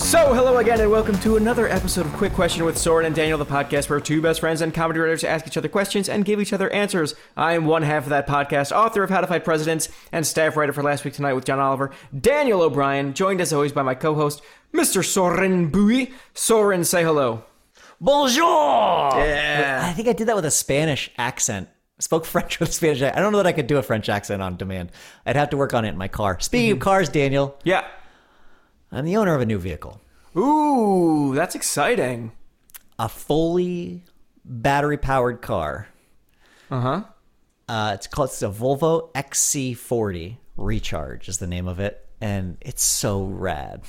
So, hello again, and welcome to another episode of Quick Question with Soren and Daniel, the podcast where two best friends and comedy writers ask each other questions and give each other answers. I am one half of that podcast, author of How to Fight Presidents, and staff writer for Last Week Tonight with John Oliver, Daniel O'Brien, joined as always by my co-host, Mr. Soren Bui. Soren, say hello. Bonjour! Yeah. I think I did that with a Spanish accent. I spoke French with a Spanish accent. I don't know that I could do a French accent on demand. I'd have to work on it in my car. Speaking of cars, Daniel. Yeah. I'm the owner of a new vehicle. Ooh, that's exciting. A fully battery-powered car. Uh-huh. It's a Volvo XC40 Recharge is the name of it. And it's so rad.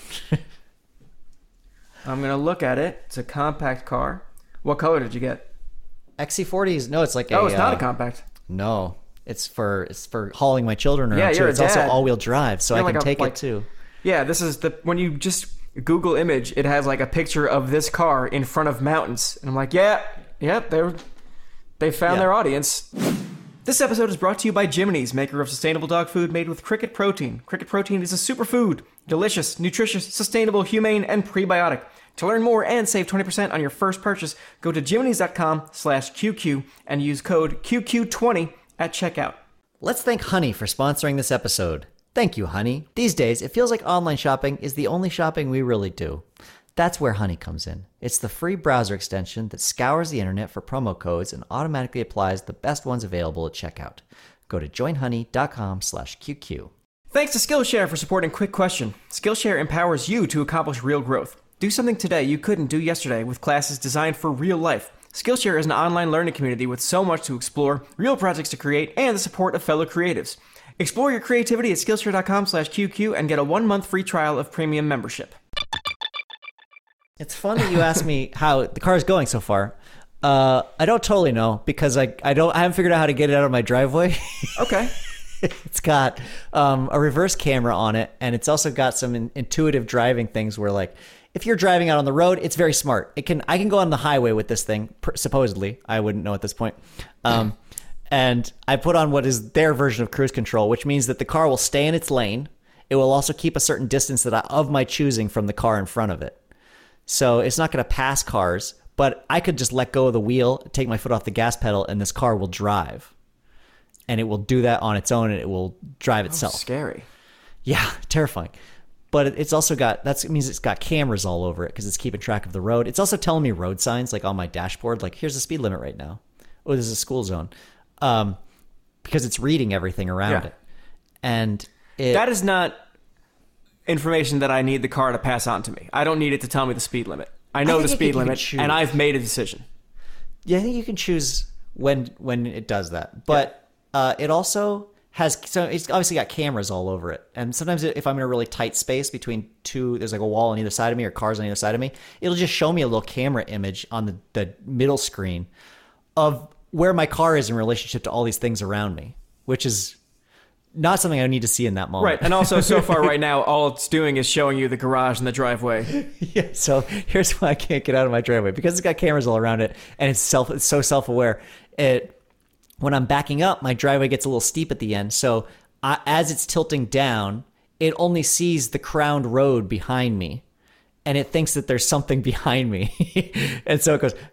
I'm going to look at it. It's a compact car. What color did you get? XC40 is... No, it's like Oh, it's not a compact. No. It's for hauling my children around, Yeah, too. you're a It's also dad. all-wheel drive, so You're I can like take it, too. Yeah, this is when you just Google image, it has like a picture of this car in front of mountains. And I'm like, they found their audience. This episode is brought to you by Jiminy's, maker of sustainable dog food made with cricket protein. Cricket protein is a superfood. Delicious, nutritious, sustainable, humane, and prebiotic. To learn more and save 20% on your first purchase, go to jiminies.com/QQ and use code QQ20 at checkout. Let's thank Honey for sponsoring this episode. Thank you, Honey. These days, it feels like online shopping is the only shopping we really do. That's where Honey comes in. It's the free browser extension that scours the internet for promo codes and automatically applies the best ones available at checkout. Go to joinhoney.com/QQ. Thanks to Skillshare for supporting Quick Question. Skillshare empowers you to accomplish real growth. Do something today you couldn't do yesterday with classes designed for real life. Skillshare is an online learning community with so much to explore, real projects to create, and the support of fellow creatives. Explore your creativity at Skillshare.com/QQ and get a 1-month free trial of premium membership. It's fun that you asked me how the car is going so far. I don't totally know because I haven't figured out how to get it out of my driveway. Okay. It's got a reverse camera on it, and it's also got some intuitive driving things where, like, if you're driving out on the road, it's very smart. I can go on the highway with this thing, supposedly. I wouldn't know at this point. And I put on what is their version of cruise control, which means that the car will stay in its lane. It will also keep a certain distance of my choosing from the car in front of it. So it's not going to pass cars, but I could just let go of the wheel, take my foot off the gas pedal, and this car will drive. And it will do that on its own, and it will drive itself. Scary. Yeah, terrifying. But it's also got, it means it's got cameras all over it because it's keeping track of the road. It's also telling me road signs, like on my dashboard, like, here's the speed limit right now. Oh, this is a school zone. Because it's reading everything around it. And that is not information that I need the car to pass on to me. I don't need it to tell me the speed limit. I know the speed limit, and I've made a decision. Yeah, I think you can choose when it does that. But it also has, so it's obviously got cameras all over it. And sometimes if I'm in a really tight space between two, there's like a wall on either side of me or cars on either side of me, it'll just show me a little camera image on the middle screen of where my car is in relationship to all these things around me, which is not something I need to see in that moment. Right, and also so far right now, all it's doing is showing you the garage and the driveway. Yeah, so here's why I can't get out of my driveway. Because it's got cameras all around it, and it's so self-aware. When I'm backing up, my driveway gets a little steep at the end, so as it's tilting down, it only sees the crowned road behind me. And it thinks that there's something behind me. And so it goes,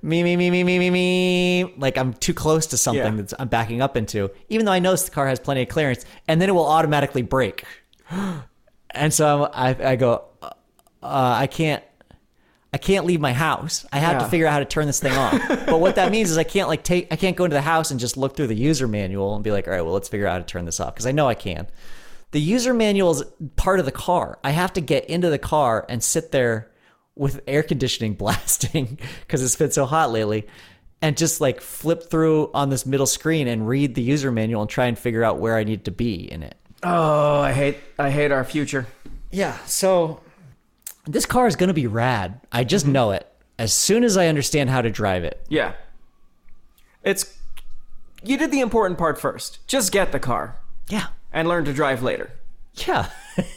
me, like I'm too close to something that I'm backing up into, even though I know the car has plenty of clearance, and then it will automatically brake. And so I go, I can't leave my house. I have to figure out how to turn this thing off. But what that means is I can't go into the house and just look through the user manual and be like, all right, well, let's figure out how to turn this off. Because I know I can. The user manual is part of the car. I have to get into the car and sit there with air conditioning blasting because it's been so hot lately, and just like flip through on this middle screen and read the user manual and try and figure out where I need to be in it. Oh, I hate our future. Yeah, so this car is going to be rad. I just know it as soon as I understand how to drive it. Yeah. You did the important part first. Just get the car. Yeah. And learn to drive later. Yeah.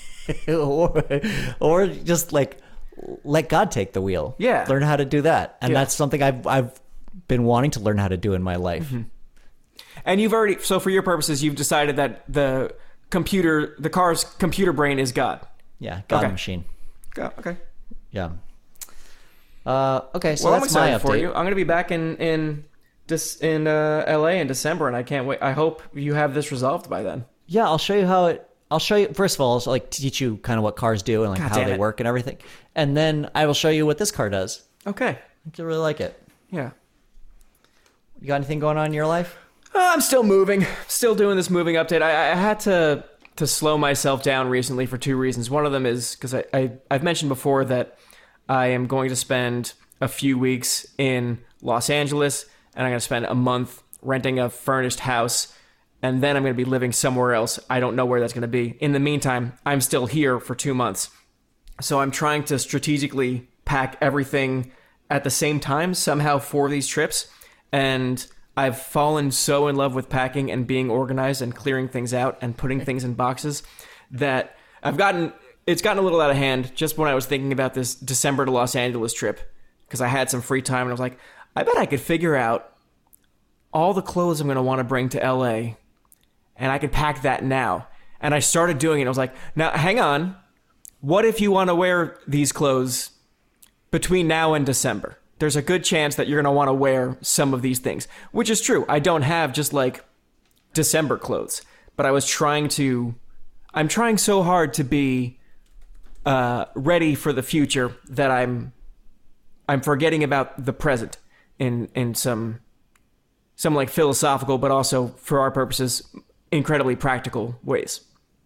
or just like let God take the wheel. Yeah. Learn how to do that. And that's something I've been wanting to learn how to do in my life. Mm-hmm. And you've already, so for your purposes, you've decided that the car's computer brain is God. Yeah, God machine. Okay. Yeah. Okay, so Well, I'm that's my excited update. for you. I'm going to be back in LA in December, and I can't wait. I hope you have this resolved by then. Yeah, I'll show you how it. I'll show you first of all, I'll like teach you kind of what cars do and like God how damn they it. work and everything, and then I will show you what this car does. Okay. I think you'll really like it. Yeah. You got anything going on in your life? I'm still moving. Still doing this moving update. I had to slow myself down recently for two reasons. One of them is because I've mentioned before that I am going to spend a few weeks in Los Angeles, and I'm going to spend a month renting a furnished house, and then I'm going to be living somewhere else. I don't know where that's going to be. In the meantime, I'm still here for 2 months. So I'm trying to strategically pack everything at the same time somehow for these trips. And I've fallen so in love with packing and being organized and clearing things out and putting things in boxes that it's gotten a little out of hand just when I was thinking about this December to Los Angeles trip, because I had some free time and I was like, I bet I could figure out all the clothes I'm going to want to bring to LA, and I could pack that now. And I started doing it. I was like, now hang on. What if you want to wear these clothes between now and December? There's a good chance that you're going to want to wear some of these things, which is true. I don't have just like December clothes, but I'm trying so hard to be ready for the future that I'm forgetting about the present in some like philosophical, but also for our purposes, incredibly practical ways.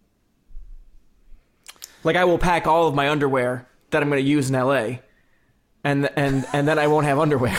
Like I will pack all of my underwear that I'm going to use in LA, and then I won't have underwear.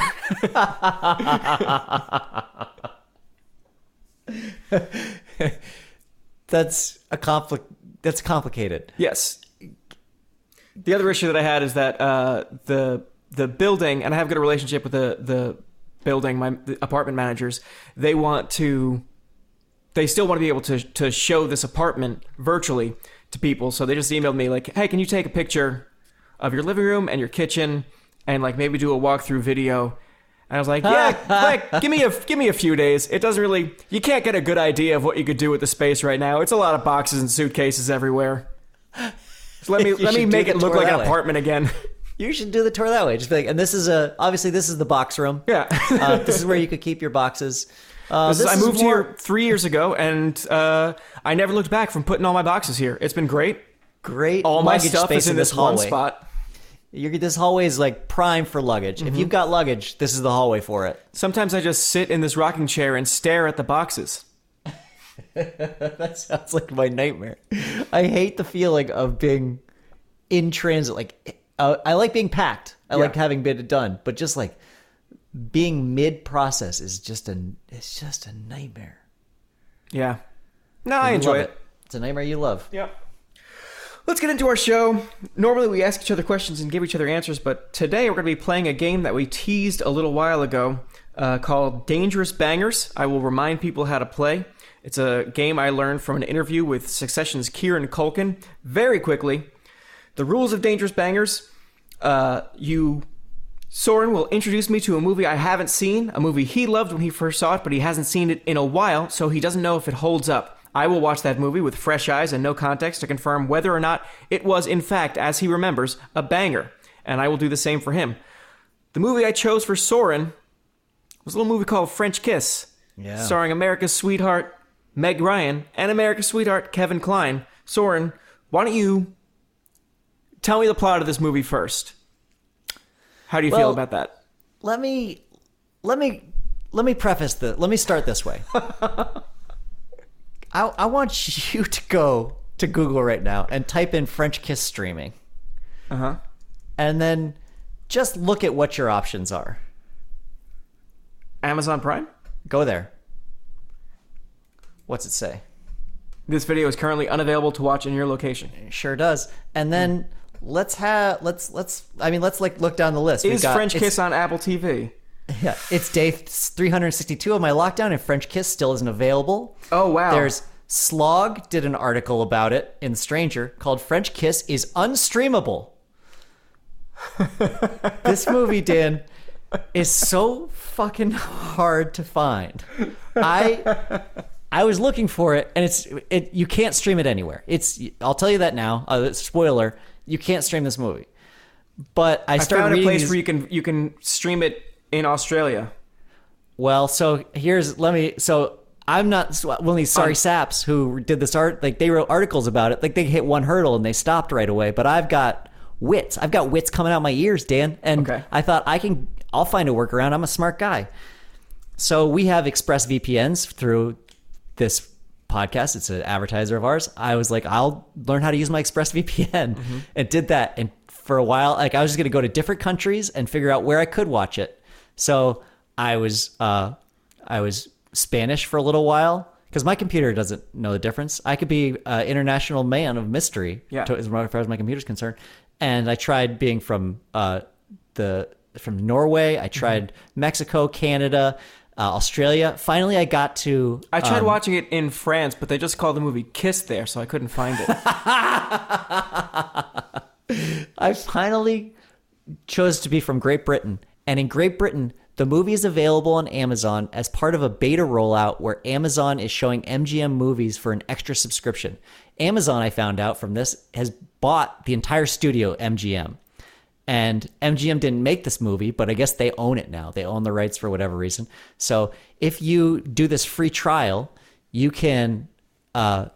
That's complicated. Yes. The other issue that I had is that the building, and I have a good relationship with the building, the apartment managers. They still want to be able to show this apartment virtually to people. So they just emailed me like, hey, can you take a picture of your living room and your kitchen and like maybe do a walkthrough video? And I was like, yeah, like, give me a few days. It doesn't really, you can't get a good idea of what you could do with the space right now. It's a lot of boxes and suitcases everywhere. So let me make it look like an apartment again. You should do the tour that way. Just be like, and this is obviously this is the box room. Yeah. This is where you could keep your boxes. I moved here 3 years ago, and I never looked back from putting all my boxes here. It's been great. Great. All my luggage stuff space is in this one spot. This hallway is like prime for luggage. If you've got luggage, this is the hallway for it. Sometimes I just sit in this rocking chair and stare at the boxes. That sounds like my nightmare. I hate the feeling of being in transit. Like I like being packed. I like having been done, but just like being mid-process is just a nightmare. Yeah. No, I enjoy it. It's a nightmare you love. Yeah. Let's get into our show. Normally we ask each other questions and give each other answers, but today we're going to be playing a game that we teased a little while ago called Dangerous Bangers. I will remind people how to play. It's a game I learned from an interview with Succession's Kieran Culkin. Very quickly, the rules of Dangerous Bangers, Soren will introduce me to a movie I haven't seen, a movie he loved when he first saw it, but he hasn't seen it in a while, so he doesn't know if it holds up. I will watch that movie with fresh eyes and no context to confirm whether or not it was, in fact, as he remembers, a banger, and I will do the same for him. The movie I chose for Soren was a little movie called French Kiss, starring America's sweetheart Meg Ryan and America's sweetheart Kevin Kline. Soren, why don't you tell me the plot of this movie first? How do you feel about that? Let me preface this. Let me start this way. I want you to go to Google right now and type in French Kiss streaming. And then just look at what your options are. Amazon Prime? Go there. What's it say? This video is currently unavailable to watch in your location. It sure does. And then let's like look down the list. Is French Kiss on Apple TV? Yeah, it's day 362 of my lockdown, and French Kiss still isn't available. Oh, wow. There's Slog did an article about it in Stranger called French Kiss is Unstreamable. This movie, Dan, is so fucking hard to find. I was looking for it, and you can't stream it anywhere. I'll tell you that now. Spoiler, you can't stream this movie. But I I started found a reading place these, where you can stream it in Australia. Well, so I'm not one of these sorry saps who did this art. Like, they wrote articles about it. Like, they hit one hurdle and they stopped right away. But I've got wits. I've got wits coming out my ears, Dan. And Okay. I thought I'll find a workaround. I'm a smart guy. So we have ExpressVPNs through this podcast. It's an advertiser of ours. I was like, I'll learn how to use my ExpressVPN, and did that. And for a while, like, I was just going to go to different countries and figure out where I could watch it. So I was Spanish for a little while because my computer doesn't know the difference. I could be an international man of mystery, as far as my computer's concerned. And I tried being from Norway. I tried Mexico, Canada, Australia. Finally, I got to. I tried watching it in France, but they just called the movie Kiss there, so I couldn't find it. I finally chose to be from Great Britain. And in Great Britain, the movie is available on Amazon as part of a beta rollout where Amazon is showing MGM movies for an extra subscription. Amazon, I found out from this, has bought the entire studio, MGM. And MGM didn't make this movie, but I guess they own it now. They own the rights for whatever reason. So if you do this free trial, you can get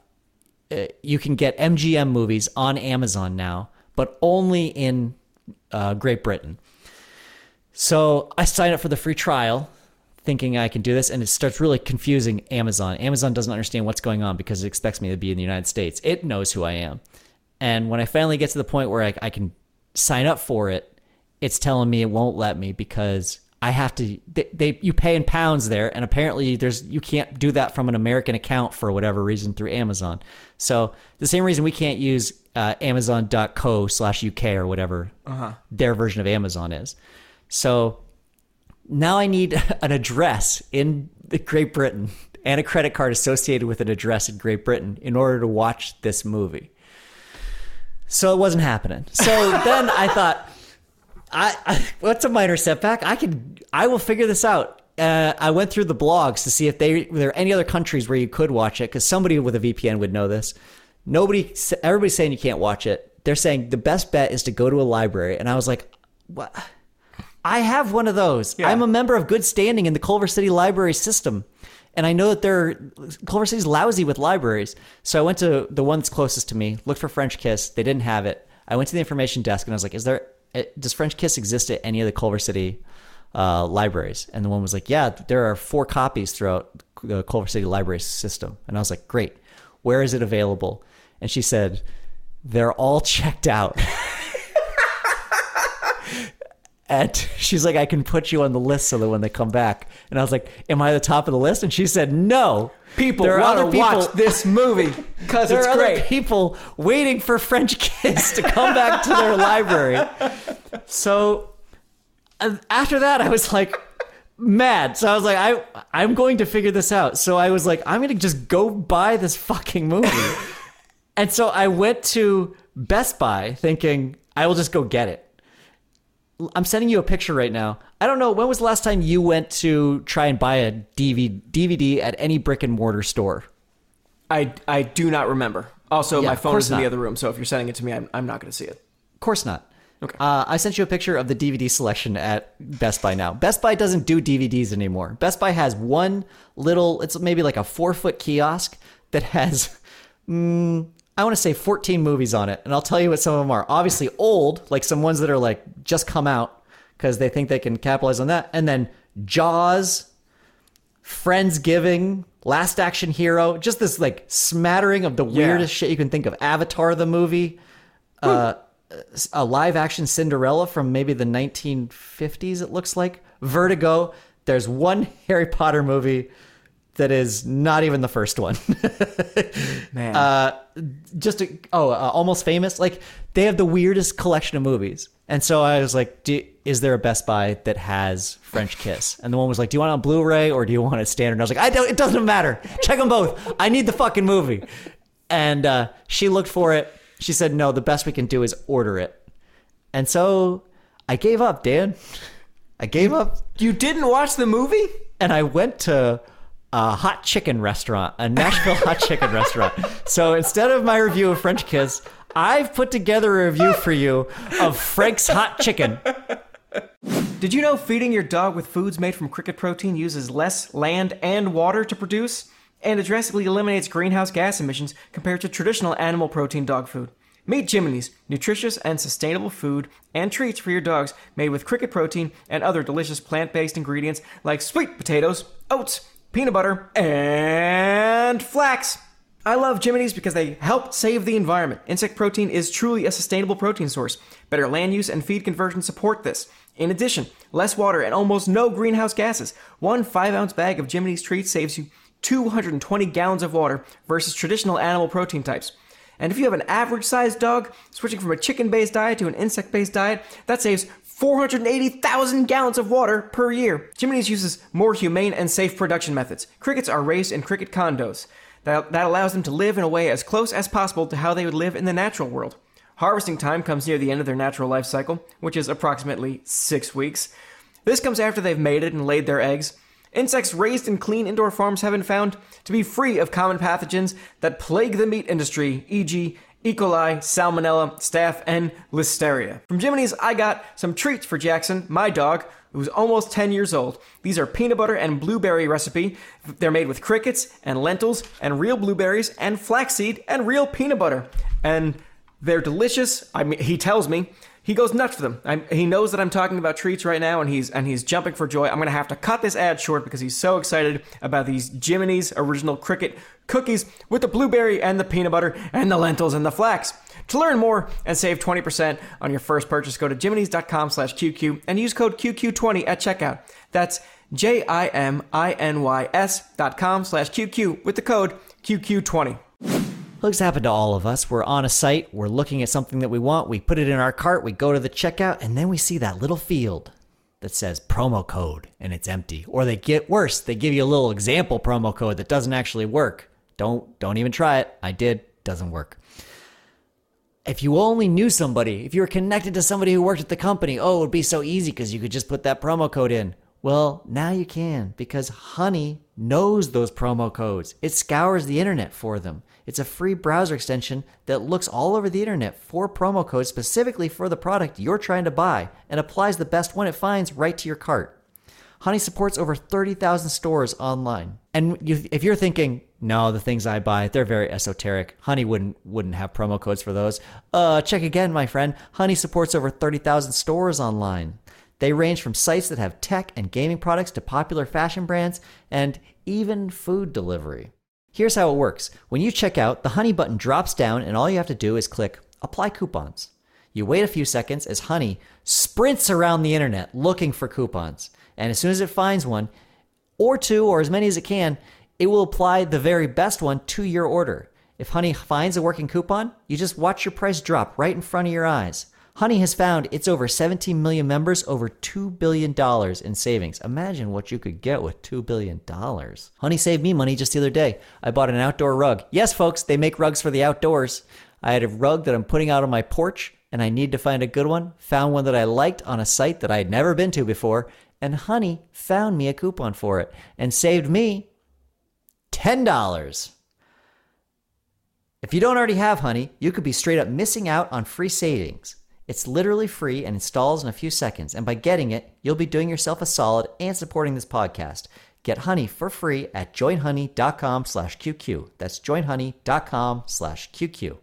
MGM movies on Amazon now, but only in Great Britain. So I signed up for the free trial thinking I can do this, and it starts really confusing Amazon. Amazon doesn't understand what's going on because it expects me to be in the United States. It knows who I am. And when I finally get to the point where I can sign up for it, it's telling me it won't let me because I have to. You pay in pounds there, and apparently you can't do that from an American account for whatever reason through Amazon. So the same reason we can't use Amazon.co/UK or whatever their version of Amazon is. So now I need an address in Great Britain and a credit card associated with an address in Great Britain in order to watch this movie. So it wasn't happening. So then I thought, what's a minor setback? I will figure this out. I went through the blogs to see if there are any other countries where you could watch it, because somebody with a VPN would know this. Everybody's saying you can't watch it. They're saying the best bet is to go to a library. And I was like, what? I have one of those. Yeah. I'm a member of good standing in the Culver City library system. And I know that Culver City's lousy with libraries. So I went to the one that's closest to me, looked for French Kiss. They didn't have it. I went to the information desk and I was like, does French Kiss exist at any of the Culver City libraries? And the one was like, yeah, there are 4 copies throughout the Culver City library system. And I was like, great. Where is it available? And she said, they're all checked out. And she's like, I can put you on the list so that when they come back. And I was like, am I the top of the list? And she said, no. People want to watch this movie because it's great. There are other people waiting for French Kiss to come back to their library. So after that, I was like mad. So I was like, I'm going to figure this out. So I was like, I'm going to just go buy this fucking movie. And so I went to Best Buy thinking I will just go get it. I'm sending you a picture right now. I don't know, when was the last time you went to try and buy a DVD at any brick and mortar store? I do not remember. Also, Yeah, my of phone course is in the not. other room, so if you're sending it to me, I'm not going to see it. Of course not. Okay. I sent you a picture of the DVD selection at Best Buy now. Best Buy doesn't do DVDs anymore. Best Buy has one little, it's maybe like a 4-foot kiosk that has, I want to say 14 movies on it. And I'll tell you what some of them are. Obviously old, like some ones that are like just come out because they think they can capitalize on that. And then Jaws, Friendsgiving, Last Action Hero, just this like smattering of the weirdest shit you can think of. Avatar, the movie, a live action Cinderella from maybe the 1950s, it looks like. Vertigo. There's one Harry Potter movie that is not even the first one. Man. Almost Famous. Like, they have the weirdest collection of movies. And so I was like, is there a Best Buy that has French Kiss? And the one was like, do you want it on Blu-ray or do you want it standard? And I was like, it doesn't matter. Check them both. I need the fucking movie. And she looked for it. She said, no, the best we can do is order it. And so I gave up, Dan. I gave up. You didn't watch the movie? And I went to a hot chicken restaurant, a Nashville hot chicken restaurant. So instead of my review of French Kiss, I've put together a review for you of Frank's Hot Chicken. Did you know feeding your dog with foods made from cricket protein uses less land and water to produce? And it drastically eliminates greenhouse gas emissions compared to traditional animal protein dog food. Meet Jiminy's, nutritious and sustainable food and treats for your dogs made with cricket protein and other delicious plant-based ingredients like sweet potatoes, oats, peanut butter, and flax. I love Jiminy's because they help save the environment. Insect protein is truly a sustainable protein source. Better land use and feed conversion support this. In addition, less water and almost no greenhouse gases. One 5-ounce bag of Jiminy's treats saves you 220 gallons of water versus traditional animal protein types. And if you have an average-sized dog, switching from a chicken-based diet to an insect-based diet, that saves 480,000 gallons of water per year. Jiminy's uses more humane and safe production methods. Crickets are raised in cricket condos. That allows them to live in a way as close as possible to how they would live in the natural world. Harvesting time comes near the end of their natural life cycle, which is approximately 6 weeks. This comes after they've mated and laid their eggs. Insects raised in clean indoor farms have been found to be free of common pathogens that plague the meat industry, e.g., E. coli, Salmonella, Staph, and Listeria. From Jiminy's, I got some treats for Jackson, my dog, who's almost 10 years old. These are peanut butter and blueberry recipe. They're made with crickets and lentils and real blueberries and flaxseed and real peanut butter. And they're delicious. I mean, he tells me. He goes nuts for them. He knows that I'm talking about treats right now, and he's jumping for joy. I'm going to have to cut this ad short because he's so excited about these Jiminy's original cricket cookies with the blueberry and the peanut butter and the lentils and the flax. To learn more and save 20% on your first purchase, go to jiminy's.com/QQ and use code QQ20 at checkout. That's JIMINYS.com/QQ with the code QQ20. Looks happen to all of us. We're on a site, we're looking at something that we want, we put it in our cart, we go to the checkout, and then we see that little field that says promo code and it's empty. Or they get worse, they give you a little example promo code that doesn't actually work. Don't even try it. I did, doesn't work. If you only knew somebody, if you were connected to somebody who worked at the company, oh, it would be so easy because you could just put that promo code in. Well, now you can because Honey knows those promo codes. It scours the internet for them. It's a free browser extension that looks all over the internet for promo codes specifically for the product you're trying to buy and applies the best one it finds right to your cart. Honey supports over 30,000 stores online. And if you're thinking, no, the things I buy, they're very esoteric. Honey wouldn't have promo codes for those. Check again, my friend. Honey supports over 30,000 stores online. They range from sites that have tech and gaming products to popular fashion brands and even food delivery. Here's how it works. When you check out, the Honey button drops down and all you have to do is click Apply Coupons. You wait a few seconds as Honey sprints around the internet looking for coupons. And as soon as it finds one, or two, or as many as it can, it will apply the very best one to your order. If Honey finds a working coupon, you just watch your price drop right in front of your eyes. Honey has found its over 17 million members over $2 billion in savings. Imagine what you could get with $2 billion. Honey saved me money just the other day. I bought an outdoor rug. Yes, folks, they make rugs for the outdoors. I had a rug that I'm putting out on my porch, and I need to find a good one. Found one that I liked on a site that I had never been to before, and Honey found me a coupon for it and saved me $10. If you don't already have Honey, you could be straight up missing out on free savings. It's literally free and installs in a few seconds, and by getting it, you'll be doing yourself a solid and supporting this podcast. Get Honey for free at joinhoney.com/QQ. That's joinhoney.com/QQ.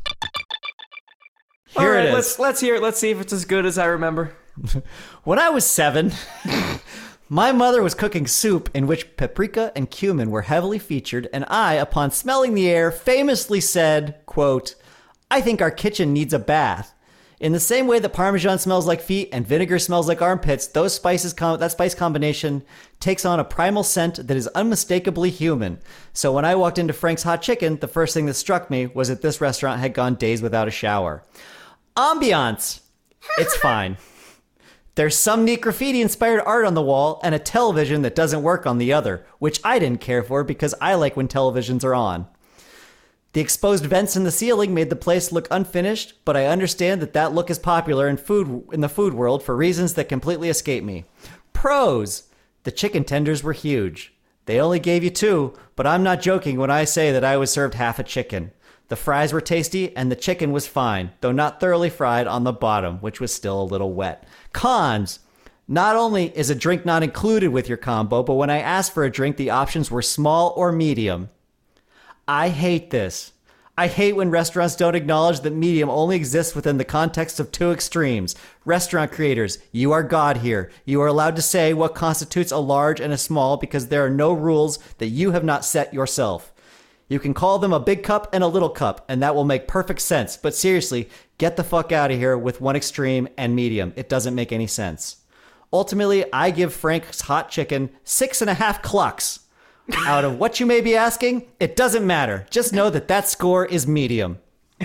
Here it is. Let's hear it. Let's see if it's as good as I remember. When I was 7, my mother was cooking soup in which paprika and cumin were heavily featured, and I, upon smelling the air, famously said, quote, "I think our kitchen needs a bath." In the same way that Parmesan smells like feet and vinegar smells like armpits, that spice combination takes on a primal scent that is unmistakably human. So when I walked into Frank's Hot Chicken, the first thing that struck me was that this restaurant had gone days without a shower. Ambiance, it's fine. There's some neat graffiti-inspired art on the wall and a television that doesn't work on the other, which I didn't care for because I like when televisions are on. The exposed vents in the ceiling made the place look unfinished, but I understand that look is popular in the food world for reasons that completely escape me. Pros: the chicken tenders were huge. They only gave you 2, but I'm not joking when I say that I was served half a chicken. The fries were tasty, and the chicken was fine, though not thoroughly fried on the bottom, which was still a little wet. Cons. Not only is a drink not included with your combo, but when I asked for a drink, the options were small or medium. I hate this. I hate when restaurants don't acknowledge that medium only exists within the context of two extremes. Restaurant creators, you are God here. You are allowed to say what constitutes a large and a small because there are no rules that you have not set yourself. You can call them a big cup and a little cup, and that will make perfect sense. But seriously, get the fuck out of here with one extreme and medium. It doesn't make any sense. Ultimately, I give Frank's Hot Chicken 6.5 clucks. Out of what you may be asking, it doesn't matter. Just know that that score is medium.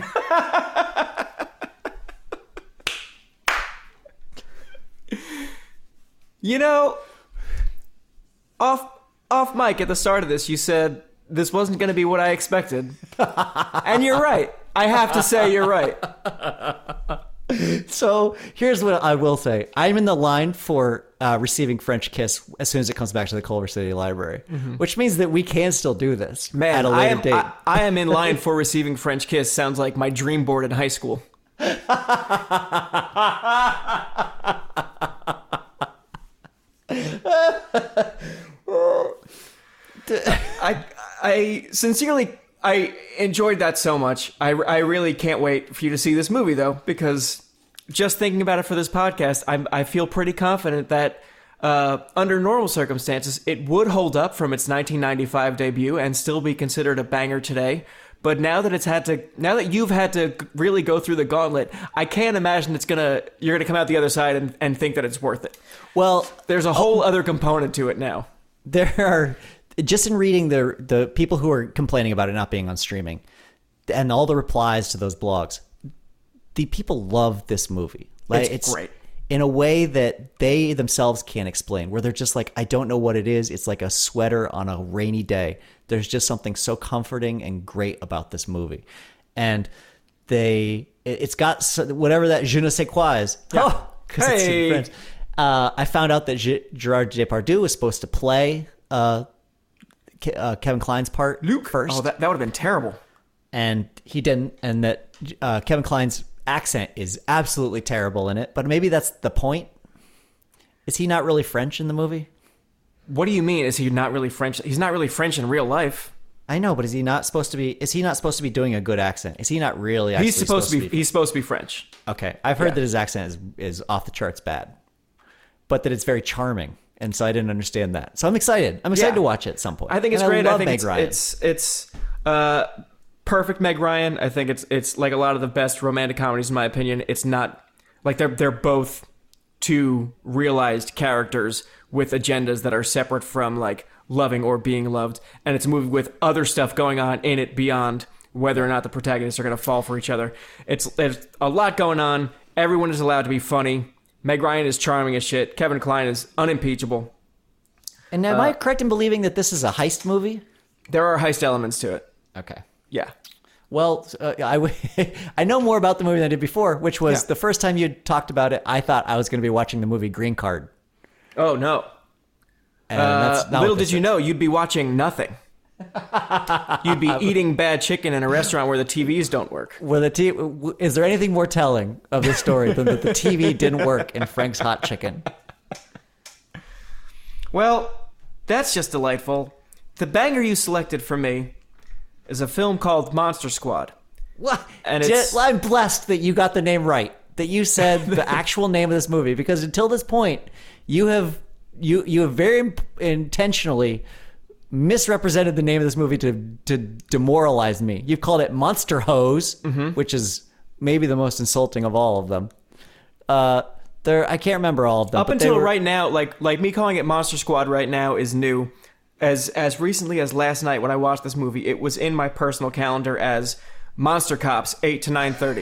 You know, off mic at the start of this, you said this wasn't going to be what I expected. And you're right. I have to say you're right. So here's what I will say. I'm in the line for receiving French Kiss as soon as it comes back to the Culver City Library, which means that we can still do this at a later date. I am in line for receiving French Kiss. Sounds like my dream board in high school. I sincerely... I enjoyed that so much. I really can't wait for you to see this movie, though, because just thinking about it for this podcast, I feel pretty confident that under normal circumstances, it would hold up from its 1995 debut and still be considered a banger today. But now that you've had to really go through the gauntlet, I can't imagine you're gonna come out the other side and think that it's worth it. Well, there's a whole other component to it now. There are. Just in reading the people who are complaining about it not being on streaming and all the replies to those blogs, the people love this movie. Like, it's great. In a way that they themselves can't explain, where they're just like, I don't know what it is. It's like a sweater on a rainy day. There's just something so comforting and great about this movie. And it's got whatever that je ne sais quoi is. Yeah. Oh, because it's in French. I found out that Gerard Depardieu was supposed to play Kevin Kline's part Luke first. Oh, that would have been terrible. And he didn't, and that Kevin Kline's accent is absolutely terrible in it, but maybe that's the point. Is he not really French in the movie? What do you mean? Is he not really French? He's not really French in real life. I know, but is he not supposed to be doing a good accent? Is he not really actually he's supposed to be French. Okay. I've heard that his accent is off the charts bad, but that it's very charming. And so I didn't understand that. So I'm excited. I'm excited to watch it at some point. I think it's great. I think Meg Ryan. It's perfect Meg Ryan. I think it's like a lot of the best romantic comedies in my opinion. It's not like they're both two realized characters with agendas that are separate from like loving or being loved. And it's a movie with other stuff going on in it beyond whether or not the protagonists are going to fall for each other. There's a lot going on. Everyone is allowed to be funny. Meg Ryan is charming as shit. Kevin Kline is unimpeachable. And am I correct in believing that this is a heist movie? There are heist elements to it. Okay. Yeah. Well, I know more about the movie than I did before, which was the first time you talked about it, I thought I was going to be watching the movie Green Card. Oh, no. And that's not little did you know, you'd be watching nothing. You'd be eating bad chicken in a restaurant where the TVs don't work. Is there anything more telling of this story than that the TV didn't work in Frank's Hot Chicken? Well, that's just delightful. The banger you selected for me is a film called Monster Squad. What? And I'm blessed that you got the name right. That you said the actual name of this movie, because until this point, you have very intentionally misrepresented the name of this movie to demoralize me. You've called it Monster Hose, which is maybe the most insulting of all of them. I can't remember all of them. Up until right now, like me calling it Monster Squad right now is new. As recently as last night when I watched this movie, it was in my personal calendar as Monster Cops 8 to 9:30.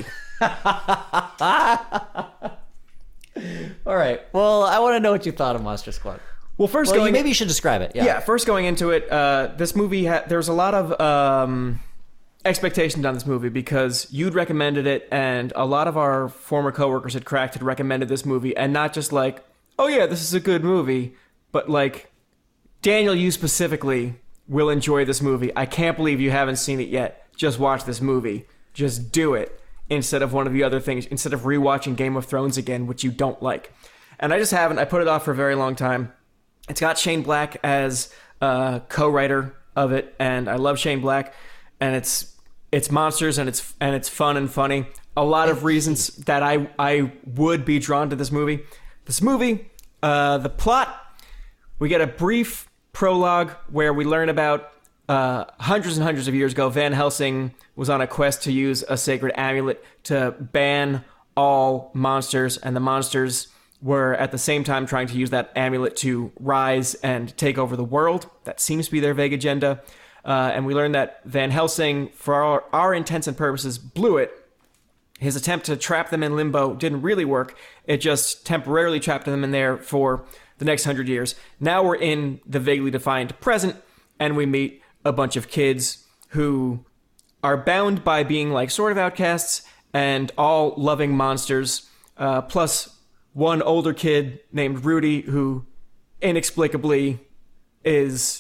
All right. Well, I want to know what you thought of Monster Squad. Well, maybe you should describe it. Yeah. First going into it, this movie there's a lot of expectations on this movie because you'd recommended it, and a lot of our former coworkers at Cracked had recommended this movie, and not just like, oh yeah, this is a good movie, but like Daniel, you specifically will enjoy this movie. I can't believe you haven't seen it yet. Just watch this movie. Just do it instead of one of the other things, instead of rewatching Game of Thrones again, which you don't like. And I just haven't. I put it off for a very long time. It's got Shane Black as co-writer of it, and I love Shane Black, and it's monsters, and it's fun and funny. A lot of reasons that I would be drawn to this movie. This movie, the plot, we get a brief prologue where we learn about hundreds and hundreds of years ago, Van Helsing was on a quest to use a sacred amulet to ban all monsters, and the monsters were at the same time trying to use that amulet to rise and take over the world. That seems to be their vague agenda. And we learn that Van Helsing, for our intents and purposes, blew it. His attempt to trap them in limbo didn't really work. It just temporarily trapped them in there for the next 100 years. Now we're in the vaguely defined present, and we meet a bunch of kids who are bound by being like sort of outcasts and all loving monsters, plus one older kid named Rudy who inexplicably is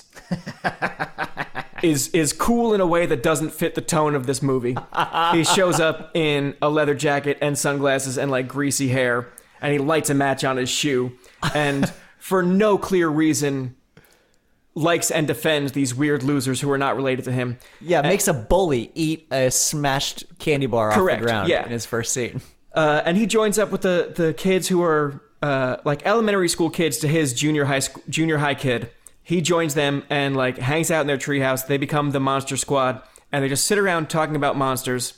cool in a way that doesn't fit the tone of this movie. He shows up in a leather jacket and sunglasses and like greasy hair, and he lights a match on his shoe, and for no clear reason likes and defends these weird losers who are not related to him. Yeah, makes a bully eat a smashed candy bar off the ground in his first scene. And he joins up with the kids who are like elementary school kids to his junior high kid. He joins them and like hangs out in their treehouse. They become the Monster Squad, and they just sit around talking about monsters.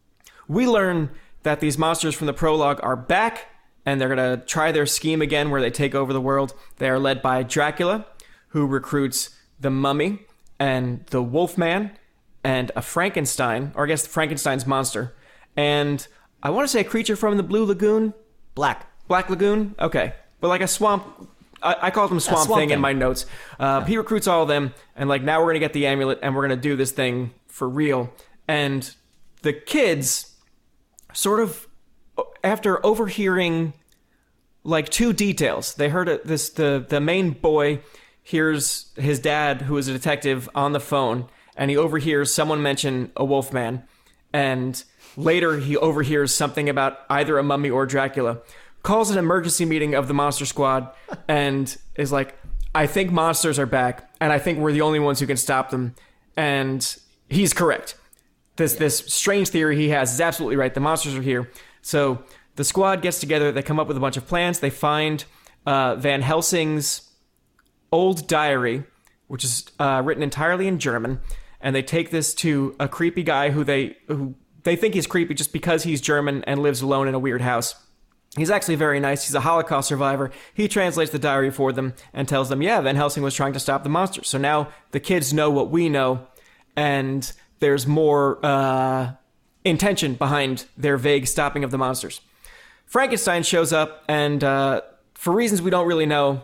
We learn that these monsters from the prologue are back, and they're going to try their scheme again where they take over the world. They are led by Dracula, who recruits the Mummy and the Wolfman and a Frankenstein, or I guess Frankenstein's monster. And I want to say a creature from the Blue Lagoon. Black Lagoon? Okay. But like a swamp... I called him Swamp Thing in my notes. He recruits all of them, and like now we're going to get the amulet, and we're going to do this thing for real. And the kids, sort of, after overhearing like two details, they heard the main boy hears his dad, who is a detective, on the phone, and he overhears someone mention a Wolfman, and later he overhears something about either a mummy or Dracula. Calls an emergency meeting of the Monster Squad and is like, I think monsters are back, and I think we're the only ones who can stop them. And he's correct. This strange theory he has is absolutely right. The monsters are here. So the squad gets together. They come up with a bunch of plans. They find Van Helsing's old diary, which is written entirely in German, and they take this to a creepy guy who they think he's creepy just because he's German and lives alone in a weird house. He's actually very nice. He's a Holocaust survivor. He translates the diary for them and tells them, yeah, Van Helsing was trying to stop the monsters. So now the kids know what we know, and there's more intention behind their vague stopping of the monsters. Frankenstein shows up and, for reasons we don't really know,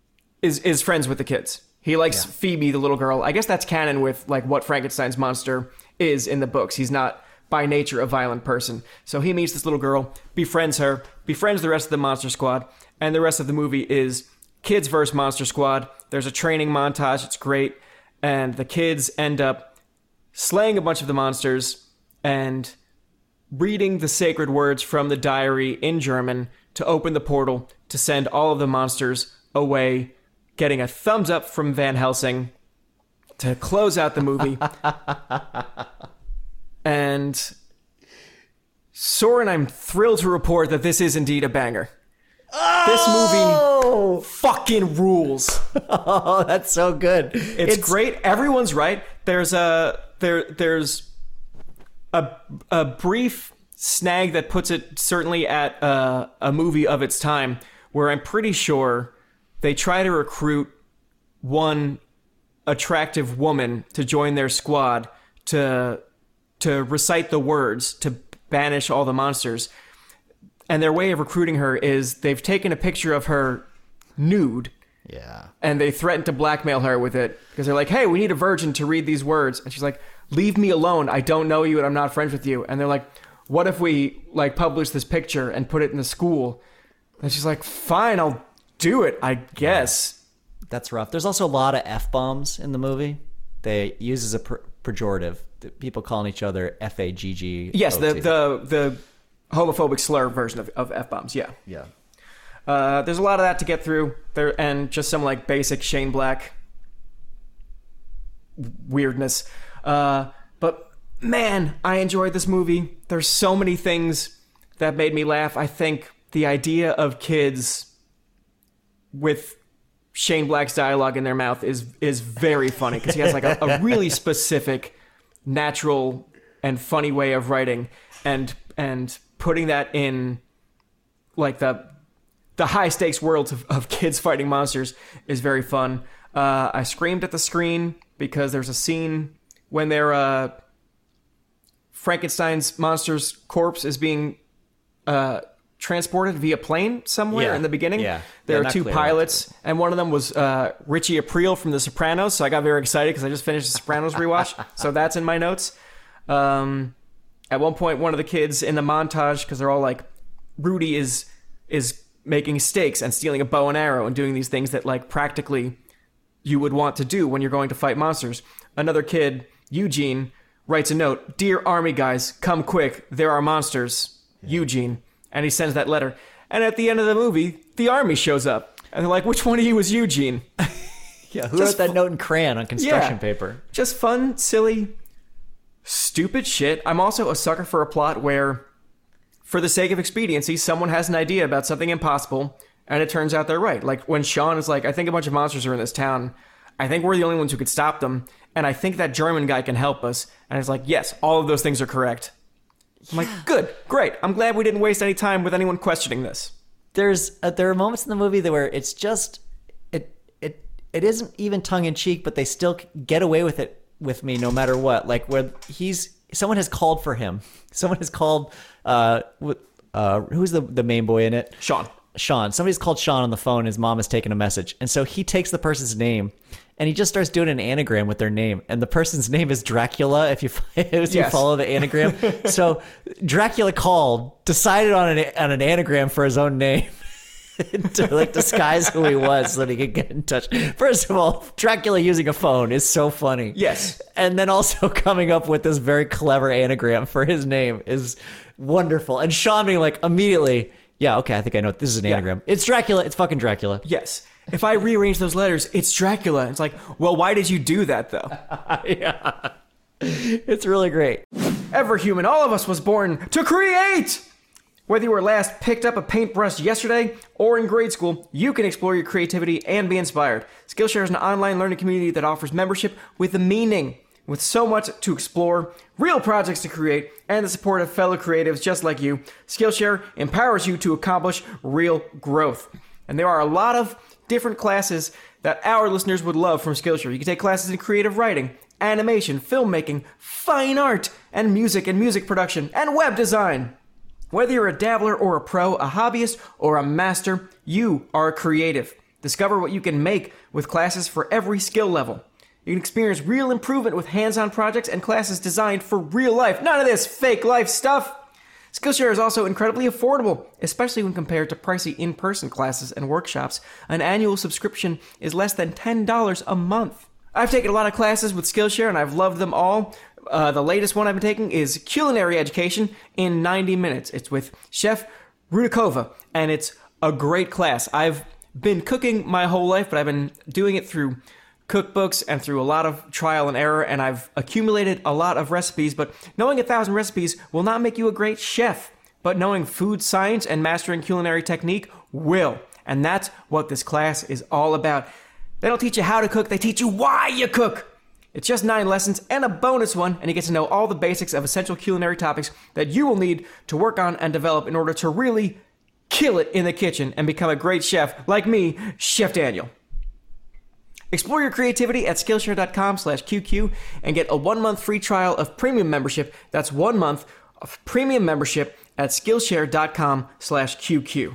is friends with the kids. He likes Phoebe, the little girl. I guess that's canon with like what Frankenstein's monster is in the books. He's not by nature a violent person. So he meets this little girl, befriends her, befriends the rest of the Monster Squad, and the rest of the movie is kids versus Monster Squad. There's a training montage. It's great. And the kids end up slaying a bunch of the monsters and reading the sacred words from the diary in German to open the portal to send all of the monsters away, getting a thumbs up from Van Helsing to close out the movie. And Soren, I'm thrilled to report that this is indeed a banger. Oh! This movie fucking rules. Oh, that's so good. It's great. Everyone's right. There's a brief snag that puts it certainly at a movie of its time, where I'm pretty sure they try to recruit one attractive woman to join their squad to recite the words to banish all the monsters. And their way of recruiting her is they've taken a picture of her nude. Yeah. And they threaten to blackmail her with it because they're like, hey, we need a virgin to read these words. And she's like, leave me alone. I don't know you and I'm not friends with you. And they're like, what if we like publish this picture and put it in the school? And she's like, fine, I'll do it, I guess. That's rough. There's also a lot of F-bombs in the movie. they use as a pejorative. People calling each other F-A-G-G. Yes, the homophobic slur version of F-bombs, yeah. Yeah. There's a lot of that to get through there, and just some like basic Shane Black weirdness. But man, I enjoyed this movie. There's so many things that made me laugh. I think the idea of kids with Shane Black's dialogue in their mouth is very funny, because he has like a really specific, natural, and funny way of writing, and putting that in like the high stakes worlds of kids fighting monsters is very fun. I screamed at the screen because there's a scene when their Frankenstein's monster's corpse is being transported via plane somewhere in the beginning. Yeah. There are two pilots, and one of them was Richie Aprile from The Sopranos, so I got very excited because I just finished The Sopranos rewatch, so that's in my notes. At one point, one of the kids in the montage, because they're all like, Rudy is making steaks and stealing a bow and arrow and doing these things that like practically you would want to do when you're going to fight monsters. Another kid, Eugene, writes a note, "Dear Army guys, come quick, there are monsters. Eugene." And he sends that letter. And at the end of the movie, the Army shows up. And they're like, "Which one of you is Eugene?" Yeah, who wrote that note in crayon on construction paper? Just fun, silly, stupid shit. I'm also a sucker for a plot where, for the sake of expediency, someone has an idea about something impossible, and it turns out they're right. Like when Sean is like, "I think a bunch of monsters are in this town. I think we're the only ones who could stop them, and I think that German guy can help us." And it's like, yes, all of those things are correct. I'm like, good, great. I'm glad we didn't waste any time with anyone questioning this. There are moments in the movie where it's just it isn't even tongue in cheek, but they still get away with it with me no matter what. Like where someone has called for him. Someone has called who's the main boy in it? Sean. Somebody's called Sean on the phone. His mom has taken a message, and so he takes the person's name and he just starts doing an anagram with their name, and the person's name is Dracula. If you follow the anagram, so Dracula called, decided on an anagram for his own name to like disguise who he was so that he could get in touch. First of all, Dracula using a phone is so funny. Yes, and then also coming up with this very clever anagram for his name is wonderful. And Sean being like immediately, "Yeah, okay, I think I know. This is an anagram. It's Dracula. It's fucking Dracula." Yes. If I rearrange those letters, it's Dracula. It's like, well, why did you do that, though? Yeah. It's really great. Everhuman, all of us was born to create! Whether you were last picked up a paintbrush yesterday or in grade school, you can explore your creativity and be inspired. Skillshare is an online learning community that offers membership with a meaning. With so much to explore, real projects to create, and the support of fellow creatives just like you, Skillshare empowers you to accomplish real growth. And there are a lot of different classes that our listeners would love from Skillshare. You can take classes in creative writing, animation, filmmaking, fine art, and music production, and web design. Whether you're a dabbler or a pro, a hobbyist or a master, you are a creative. Discover what you can make with classes for every skill level. You can experience real improvement with hands-on projects and classes designed for real life. None of this fake life stuff. Skillshare is also incredibly affordable, especially when compared to pricey in-person classes and workshops. An annual subscription is less than $10 a month. I've taken a lot of classes with Skillshare, and I've loved them all. The latest one I've been taking is Culinary Education in 90 Minutes. It's with Chef Rudakova, and it's a great class. I've been cooking my whole life, but I've been doing it through cookbooks and through a lot of trial and error, and I've accumulated a lot of recipes, but knowing 1,000 recipes will not make you a great chef, but knowing food science and mastering culinary technique will. And that's what this class is all about. They don't teach you how to cook, they teach you why you cook. It's just 9 lessons and a bonus one, and you get to know all the basics of essential culinary topics that you will need to work on and develop in order to really kill it in the kitchen and become a great chef like me, Chef Daniel. Explore your creativity at Skillshare.com/QQ and get a 1-month free trial of premium membership. That's 1 month of premium membership at Skillshare.com/QQ.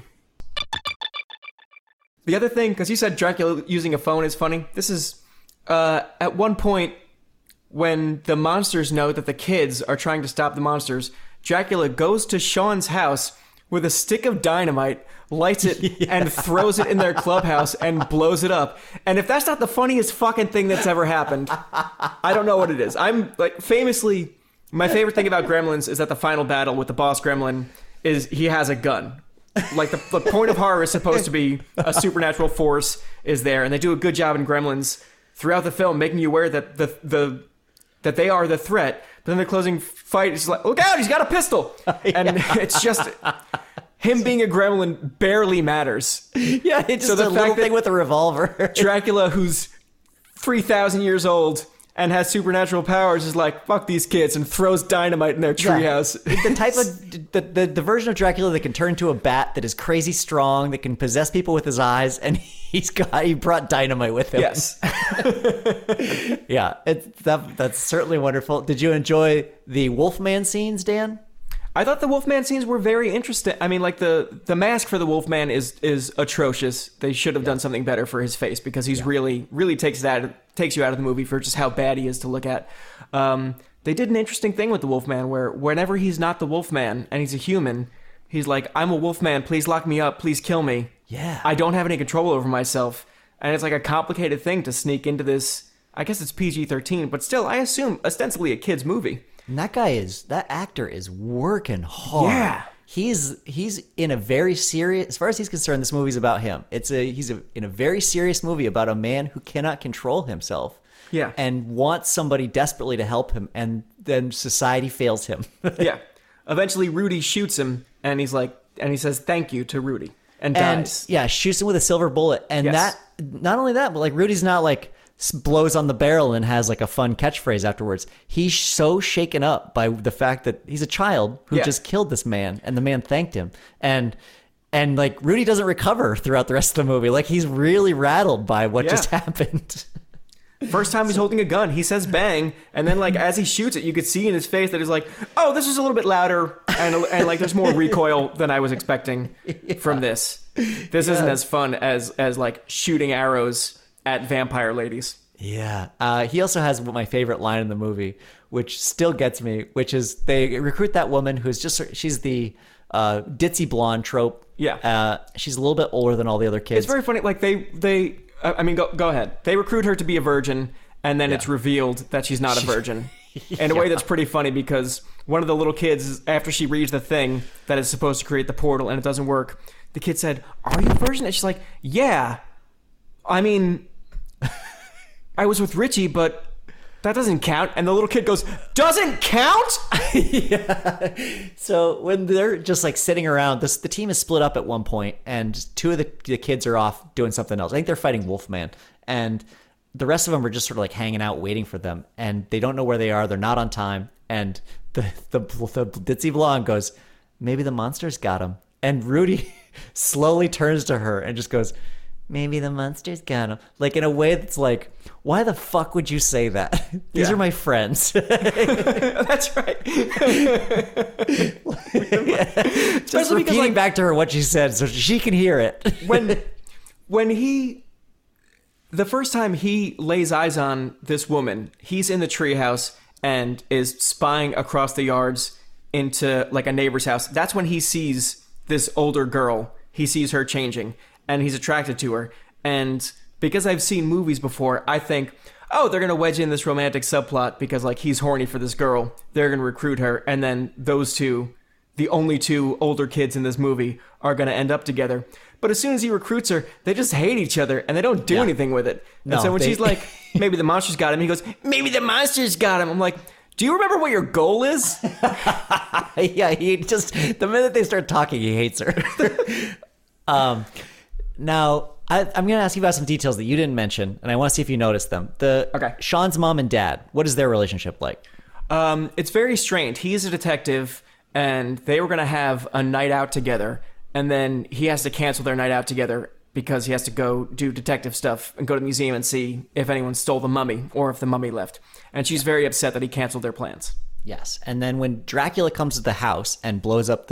The other thing, because you said Dracula using a phone is funny, this is at one point when the monsters know that the kids are trying to stop the monsters, Dracula goes to Sean's house with a stick of dynamite, lights it, and throws it in their clubhouse and blows it up. And if that's not the funniest fucking thing that's ever happened, I don't know what it is. I'm like, famously, my favorite thing about Gremlins is that the final battle with the boss Gremlin is he has a gun. Like the point of horror is supposed to be a supernatural force is there, and they do a good job in Gremlins throughout the film, making you aware that that they are the threat. But then the closing fight is like, look out, he's got a pistol, and it's just him being a gremlin barely matters. Yeah, it's just a little thing with a revolver. Dracula, who's 3,000 years old and has supernatural powers, is like, fuck these kids, and throws dynamite in their treehouse. The type of the version of Dracula that can turn into a bat, that is crazy strong, that can possess people with his eyes, and he brought dynamite with him. Yes. Yeah, that's certainly wonderful. Did you enjoy the Wolfman scenes, Dan? I thought the Wolfman scenes were very interesting. I mean, like the mask for the Wolfman is atrocious. They should have done something better for his face, because he's really takes you out of the movie for just how bad he is to look at. They did an interesting thing with the Wolfman where whenever he's not the Wolfman and he's a human, he's like, I'm a Wolfman, please lock me up, please kill me. Yeah. I don't have any control over myself. And it's like a complicated thing to sneak into this. I guess it's PG-13, but still, I assume ostensibly a kid's movie. And that actor is working hard. Yeah. He's in a very serious, as far as he's concerned, this movie's about him. He's in a very serious movie about a man who cannot control himself. Yeah. And wants somebody desperately to help him, and then society fails him. Yeah. Eventually Rudy shoots him, and he says thank you to Rudy and dies. Yeah, shoots him with a silver bullet. And Yes. not only that, but like Rudy's not like blows on the barrel and has like a fun catchphrase afterwards. He's so shaken up by the fact that he's a child who just killed this man, and the man thanked him. And like Rudy doesn't recover throughout the rest of the movie. Like he's really rattled by what just happened. First time he's holding a gun, he says bang, and then like as he shoots it, you could see in his face that he's like, oh, this is a little bit louder, and like there's more recoil than I was expecting from this. This isn't as fun as like shooting arrows at vampire ladies. Yeah. He also has my favorite line in the movie, which still gets me, which is they recruit that woman who's she's the ditzy blonde trope. Yeah. She's a little bit older than all the other kids. It's very funny. Like I mean, go ahead. They recruit her to be a virgin, and then it's revealed that she's not a virgin. In a way that's pretty funny, because one of the little kids, after she reads the thing that is supposed to create the portal and it doesn't work, the kid said, are you a virgin? And she's like, yeah. I mean, I was with Richie, but that doesn't count. And the little kid goes, doesn't count? Yeah. So when they're just like sitting around, the team is split up at one point, and two of the kids are off doing something else. I think they're fighting Wolfman, and the rest of them are just sort of like hanging out waiting for them, and they don't know where they are. They're not on time. And the ditzy blonde goes, maybe the monster's got him. And Rudy slowly turns to her and just goes, maybe the monster's got him. Like in a way that's like, why the fuck would you say that? These are my friends. That's right. Just repeating back to her what she said so she can hear it. when the first time he lays eyes on this woman, he's in the treehouse and is spying across the yards into like a neighbor's house. That's when he sees this older girl. He sees her changing, and he's attracted to her. And because I've seen movies before, I think, oh, they're going to wedge in this romantic subplot because like he's horny for this girl. They're going to recruit her. And then those two, the only two older kids in this movie, are going to end up together. But as soon as he recruits her, they just hate each other and they don't do anything with it. And so when she's like, maybe the monster's got him, he goes, maybe the monster's got him. I'm like, do you remember what your goal is? Yeah, he just, the minute they start talking, he hates her. Now, I'm going to ask you about some details that you didn't mention, and I want to see if you noticed them. Sean's mom and dad, what is their relationship like? It's very strained. He's a detective, and they were going to have a night out together, and then he has to cancel their night out together because he has to go do detective stuff and go to the museum and see if anyone stole the mummy or if the mummy left. And she's very upset that he canceled their plans. Yes. And then when Dracula comes to the house and blows up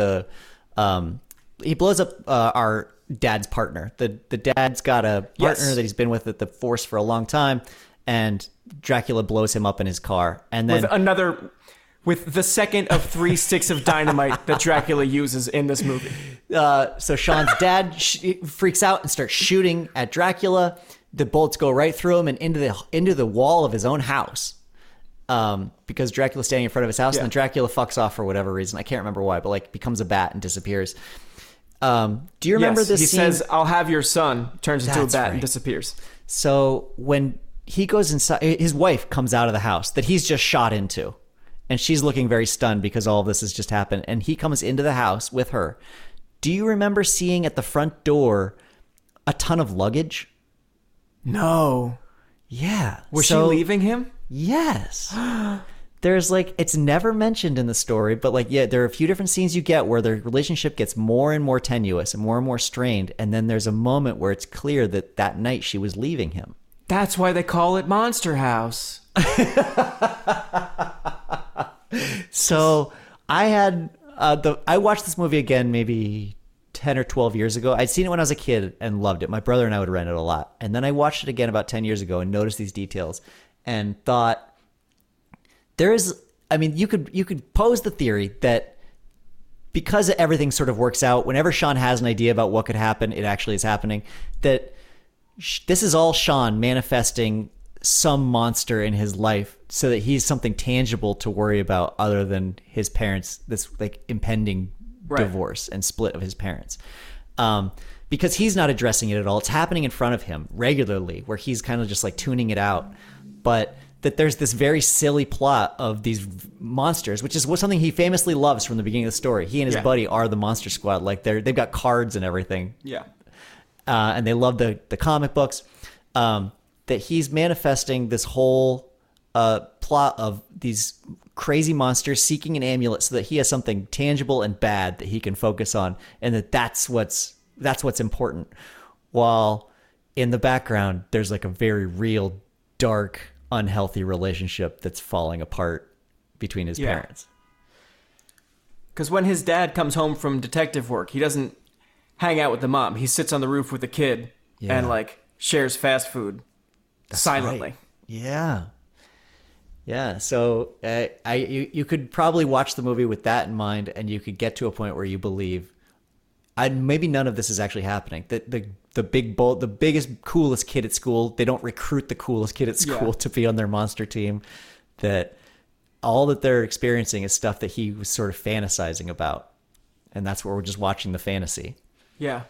our dad's partner. The dad's got a partner that he's been with at the force for a long time, and Dracula blows him up in his car. And then with the second of 3 sticks of dynamite that Dracula uses in this movie. So Sean's dad freaks out and starts shooting at Dracula. The bullets go right through him and into the wall of his own house. Because Dracula's standing in front of his house, and then Dracula fucks off for whatever reason. I can't remember why, but like becomes a bat and disappears. Do you remember this he scene? He says, "I'll have your son," turns into a That's bat right. and disappears. So when he goes inside, his wife comes out of the house that he's just shot into, and she's looking very stunned because all of this has just happened. And he comes into the house with her. Do you remember seeing at the front door a ton of luggage? No. Yeah. Was she leaving him? Yes. There's like, it's never mentioned in the story, but like, yeah, there are a few different scenes you get where their relationship gets more and more tenuous and more strained. And then there's a moment where it's clear that that night she was leaving him. That's why they call it Monster House. So I had, I watched this movie again maybe 10 or 12 years ago. I'd seen it when I was a kid and loved it. My brother and I would rent it a lot. And then I watched it again about 10 years ago and noticed these details and thought, you could pose the theory that because everything sort of works out, whenever Sean has an idea about what could happen, it actually is happening, that this is all Sean manifesting some monster in his life so that he's something tangible to worry about other than his parents, this like impending divorce and split of his parents. Because he's not addressing it at all. It's happening in front of him regularly where he's kind of just like tuning it out. But that there's this very silly plot of these monsters, which is something he famously loves from the beginning of the story. He and his buddy are the Monster Squad. Like they've got cards and everything. Yeah. And they love the comic books. That he's manifesting this whole plot of these crazy monsters seeking an amulet so that he has something tangible and bad that he can focus on, and that's what's important. While in the background, there's like a very real, dark, unhealthy relationship that's falling apart between his parents. Because when his dad comes home from detective work, he doesn't hang out with the mom. He sits on the roof with the kid and like shares fast food silently. Right. Yeah. Yeah. So you could probably watch the movie with that in mind, and you could get to a point where you believe, maybe none of this is actually happening. The biggest, coolest kid at school, they don't recruit the coolest kid at school to be on their monster team. That all that they're experiencing is stuff that he was sort of fantasizing about. And that's where we're just watching the fantasy. Yeah.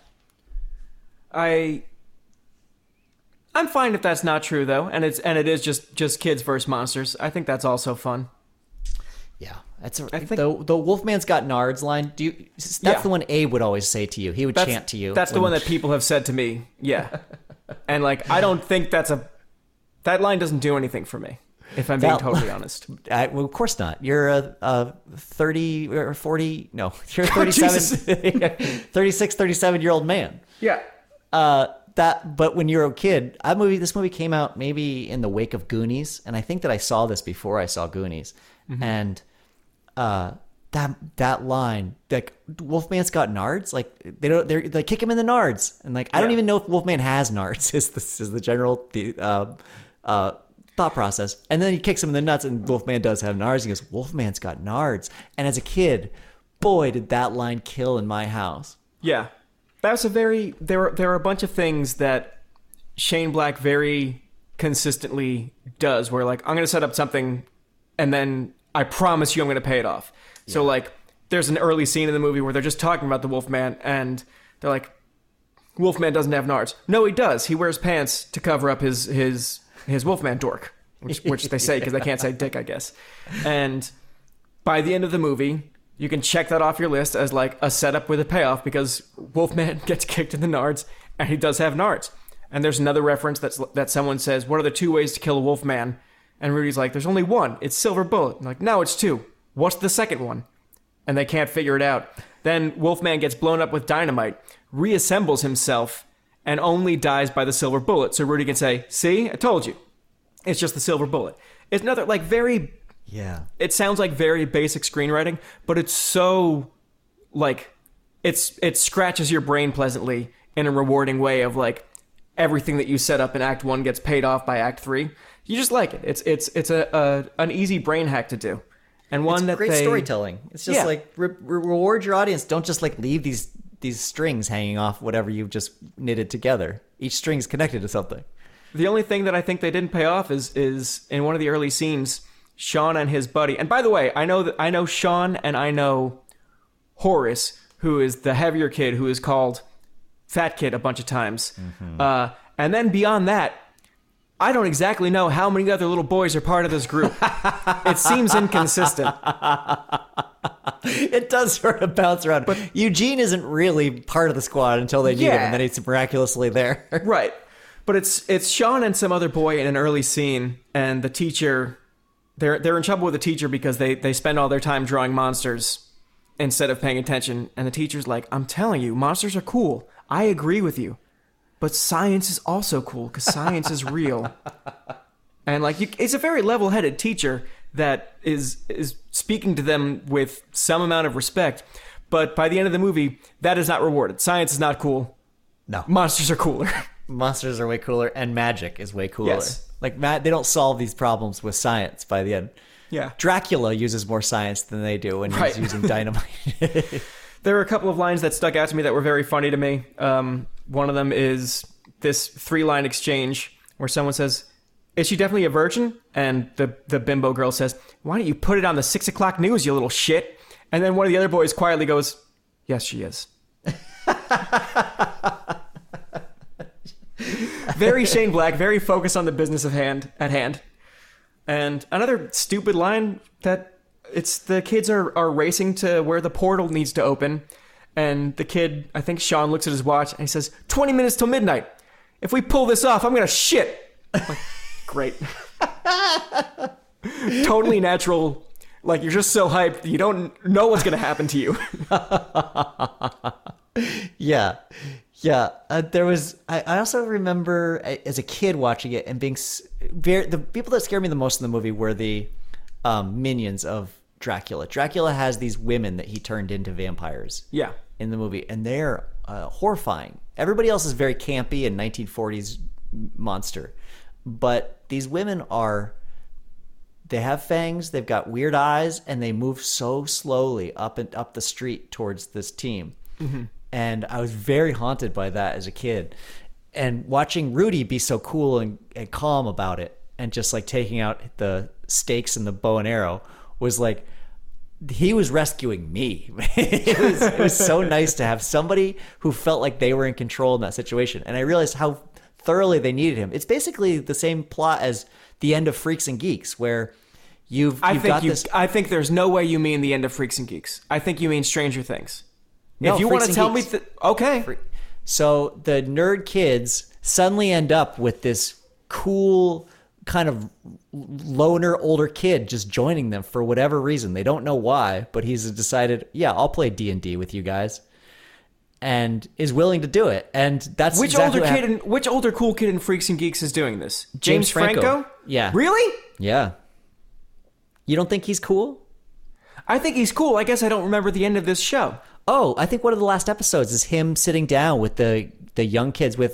I'm fine if that's not true though, and it is just kids versus monsters. I think that's also fun. Yeah, I think the Wolfman's got nards line. That's the one Abe would always say to you. He would chant to you. That's the one that people have said to me. Yeah, and like I don't think that line doesn't do anything for me. If I'm being totally honest. Well, of course not. You're a 30 or 40. No, you're a 37, 36, 37-year-old man. Yeah. But when you're a kid, this movie came out maybe in the wake of Goonies, and I think that I saw this before I saw Goonies, and that line, like Wolfman's got nards, like they kick him in the nards, and like I don't even know if Wolfman has nards. Is the general thought process, and then he kicks him in the nuts, and Wolfman does have nards. He goes, Wolfman's got nards, and as a kid, boy, did that line kill in my house. Yeah. That's there are a bunch of things that Shane Black very consistently does where like I'm going to set up something and then I promise you I'm going to pay it off. Yeah. So like there's an early scene in the movie where they're just talking about the Wolfman and they're like, Wolfman doesn't have nards. No, he does. He wears pants to cover up his Wolfman dork, which they say because they can't say dick, I guess. And by the end of the movie, you can check that off your list as like a setup with a payoff because Wolfman gets kicked in the nards and he does have nards. And there's another reference that someone says, what are the 2 ways to kill a Wolfman? And Rudy's like, there's only one. It's Silver Bullet. I'm like, no, it's 2. What's the second one? And they can't figure it out. Then Wolfman gets blown up with dynamite, reassembles himself, and only dies by the Silver Bullet. So Rudy can say, see, I told you. It's just the Silver Bullet. It's another like very... Yeah. It sounds like very basic screenwriting, but it's so like it scratches your brain pleasantly in a rewarding way of like everything that you set up in Act 1 gets paid off by Act 3. You just like it. It's an easy brain hack to do. and one It's that great storytelling. It's just Yeah. like reward your audience. Don't just like leave these strings hanging off whatever you've just knitted together. Each string is connected to something. The only thing that I think they didn't pay off is in one of the early scenes, Sean and his buddy. And by the way, I know Sean and I know Horace, who is the heavier kid who is called Fat Kid a bunch of times. Mm-hmm. And then beyond that, I don't exactly know how many other little boys are part of this group. It seems inconsistent. It does sort of bounce around. But Eugene isn't really part of the squad until they need him, and then he's miraculously there. Right. But it's Sean and some other boy in an early scene, and the teacher, they're in trouble with the teacher because they spend all their time drawing monsters instead of paying attention. And the teacher's like, I'm telling you, monsters are cool. I agree with you. But science is also cool because science is real. And it's a very level-headed teacher that is speaking to them with some amount of respect. But by the end of the movie, that is not rewarded. Science is not cool. No. Monsters are cooler. Monsters are way cooler, and magic is way cooler. Yes. Like, they don't solve these problems with science by the end. Yeah. Dracula uses more science than they do when he's using dynamite. There were a couple of lines that stuck out to me that were very funny to me. One of them is this 3-line exchange where someone says, is she definitely a virgin? And the bimbo girl says, why don't you put it on the 6 o'clock news, you little shit? And then one of the other boys quietly goes, yes, she is. Very Shane Black, very focused on the business at hand. And another stupid line that it's the kids are racing to where the portal needs to open. And the kid, I think Sean, looks at his watch and he says, 20 minutes till midnight. If we pull this off, I'm going to shit. Like, great. Totally natural. Like, you're just so hyped. You don't know what's going to happen to you. Yeah. There was. I also remember as a kid watching it and being the people that scared me the most in the movie were the minions of Dracula. Dracula has these women that he turned into vampires. Yeah. In the movie, and they're horrifying. Everybody else is very campy and 1940s monster, but these women are. They have fangs. They've got weird eyes, and they move so slowly up the street towards this team. Mm-hmm. And I was very haunted by that as a kid. And watching Rudy be so cool and calm about it and just like taking out the stakes and the bow and arrow was like, he was rescuing me. It was so nice to have somebody who felt like they were in control in that situation. And I realized how thoroughly they needed him. It's basically the same plot as the end of Freaks and Geeks, where I think there's no way you mean the end of Freaks and Geeks. I think you mean Stranger Things. No, if you want to tell me... Okay. So the nerd kids suddenly end up with this cool kind of loner older kid just joining them for whatever reason. They don't know why, but he's decided, yeah, I'll play D&D with you guys. And is willing to do it. And that's which older cool kid in Freaks and Geeks is doing this? James Franco? Yeah. Really? Yeah. You don't think he's cool? I think he's cool. I guess I don't remember the end of this show. Oh, I think one of the last episodes is him sitting down with the young kids with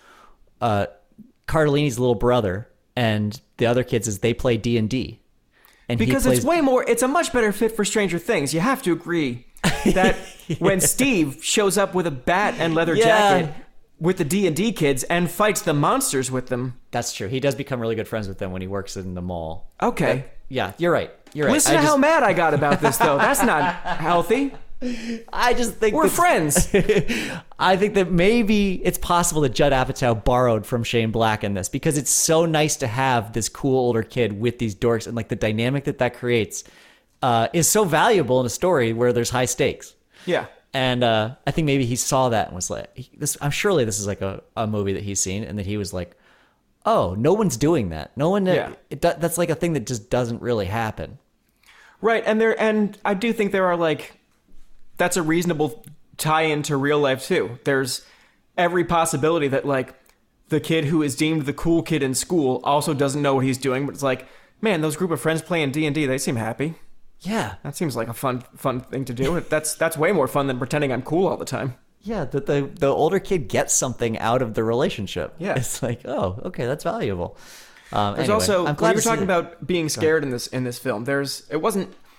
Cardellini's little brother, and the other kids as they play D&D. And because it's a much better fit for Stranger Things. You have to agree that when Steve shows up with a bat and leather jacket with the D&D kids and fights the monsters with them. That's true. He does become really good friends with them when he works in the mall. Okay. Yeah, you're right. Listen to how mad I got about this, though. That's not healthy. I just think we're friends. I think that maybe it's possible that Judd Apatow borrowed from Shane Black in this, because it's so nice to have this cool older kid with these dorks, and like the dynamic that creates is so valuable in a story where there's high stakes. Yeah. And I think maybe he saw that and was like, I'm surely this is like a movie that he's seen, and that he was like, oh, no one's doing that. No one. Yeah. That's like a thing that just doesn't really happen. Right. And I do think there are like, that's a reasonable tie-in to real life too. There's every possibility that like the kid who is deemed the cool kid in school also doesn't know what he's doing, but it's like, man, those group of friends playing D&D, they seem happy. Yeah. That seems like a fun thing to do. That's way more fun than pretending I'm cool all the time. Yeah, the older kid gets something out of the relationship. Yeah. It's like, oh, okay, that's valuable. There's anyway, also, I'm glad you're talking about being scared in this film. It wasn't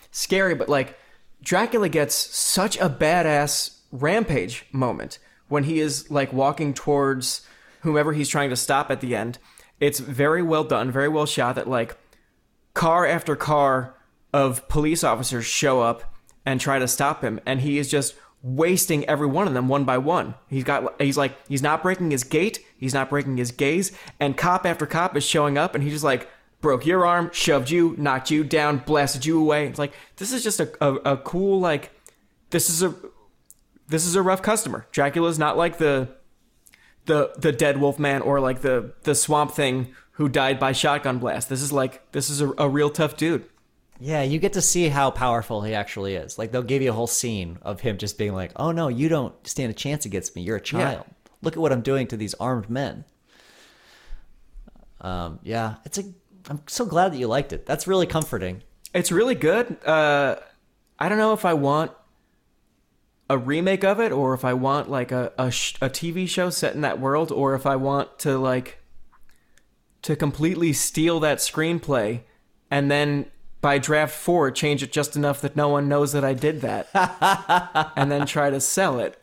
scary, but like Dracula gets such a badass rampage moment when he is like walking towards whomever he's trying to stop at the end. It's very well done, very well shot, that like car after car of police officers show up and try to stop him, and he is just wasting every one of them one by one. He's not breaking his gait, he's not breaking his gaze, and cop after cop is showing up, and he just like broke your arm, shoved you, knocked you down, blasted you away. It's like, this is just a cool, like, this is a rough customer. Dracula's not like the dead wolf man or like the swamp thing who died by shotgun blast. This is a real tough dude. Yeah, you get to see how powerful he actually is. Like, they'll give you a whole scene of him just being like, oh no, you don't stand a chance against me. You're a child. Yeah. Look at what I'm doing to these armed men. Yeah, I'm so glad that you liked it. That's really comforting. It's really good. I don't know if I want a remake of it, or if I want like a TV show set in that world, or if I want to completely steal that screenplay and then by draft 4 change it just enough that no one knows that I did that and then try to sell it.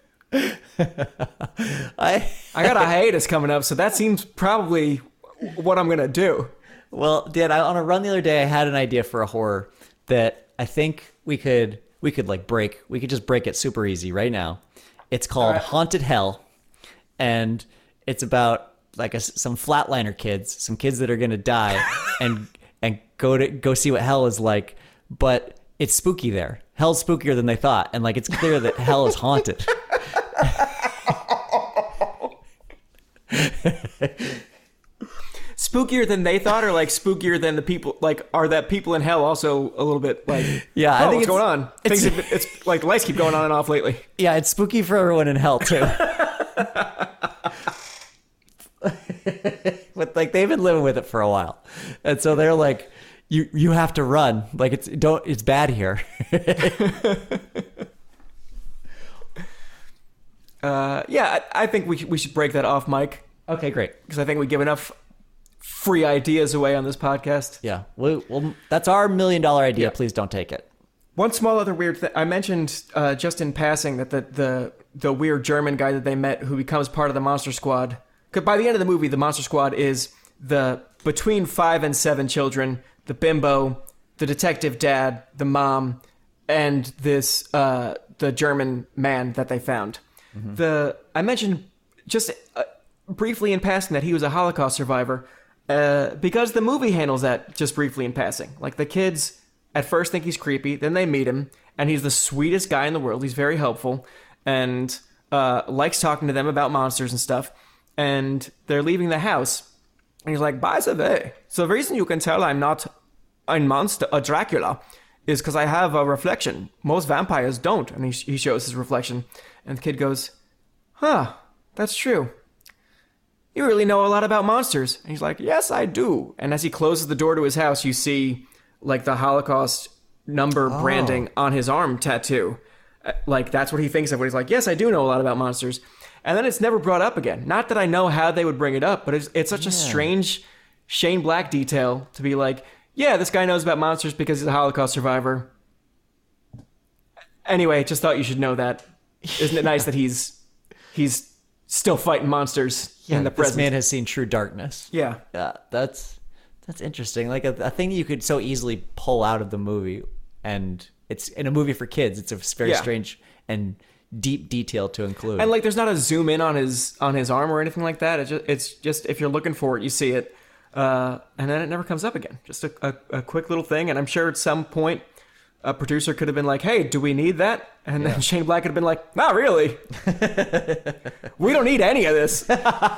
I got a hiatus coming up, so that seems probably what I'm gonna do. Well, Dan, on a run the other day, I had an idea for a horror that I think we could like break. We could just break it super easy right now. It's called Haunted Hell, and it's about like some flatliner kids, some kids that are gonna die, and go see what hell is like. But it's spooky there. Hell's spookier than they thought, and like it's clear that hell is haunted. Spookier than they thought, or like spookier than the people? Like, are that people in hell also a little bit like? Yeah, I think what's going on? It's like lights keep going on and off lately. Yeah, it's spooky for everyone in hell too. But like they've been living with it for a while, and so they're like, you have to run. Like it's bad here. Yeah, I think we should break that off, Mike. Okay, great. Because I think we give enough free ideas away on this podcast. Yeah, well, that's our $1 million idea. Yeah. Please don't take it. One small other weird thing I mentioned just in passing, that the weird German guy that they met who becomes part of the Monster Squad. Because by the end of the movie, the Monster Squad is the between 5 and 7 children, the bimbo, the detective dad, the mom, and this the German man that they found. Mm-hmm. I mentioned just briefly in passing that he was a Holocaust survivor because the movie handles that just briefly in passing. Like, the kids at first think he's creepy, then they meet him, and he's the sweetest guy in the world. He's very helpful and likes talking to them about monsters and stuff. And they're leaving the house, and he's like, by the way, so the reason you can tell I'm not a monster, a Dracula, is because I have a reflection. Most vampires don't. And he shows his reflection, and the kid goes, huh, that's true. You really know a lot about monsters. And he's like, yes, I do. And as he closes the door to his house, you see like the Holocaust number branding on his arm tattoo. Like, that's what he thinks of when he's like, yes, I do know a lot about monsters. And then it's never brought up again. Not that I know how they would bring it up, but it's such a strange Shane Black detail to be like, yeah, this guy knows about monsters because he's a Holocaust survivor. Anyway, just thought you should know that. Isn't it nice that he's still fighting monsters in the present? This man has seen true darkness. Yeah. Yeah, that's interesting. Like a thing that you could so easily pull out of the movie, and it's in a movie for kids. It's a very strange and deep detail to include. And like, there's not a zoom in on his arm or anything like that. It's just if you're looking for it, you see it, and then it never comes up again. Just a quick little thing. And I'm sure at some point a producer could have been like, hey, do we need that? And then Shane Black could have been like, not really. We don't need any of this.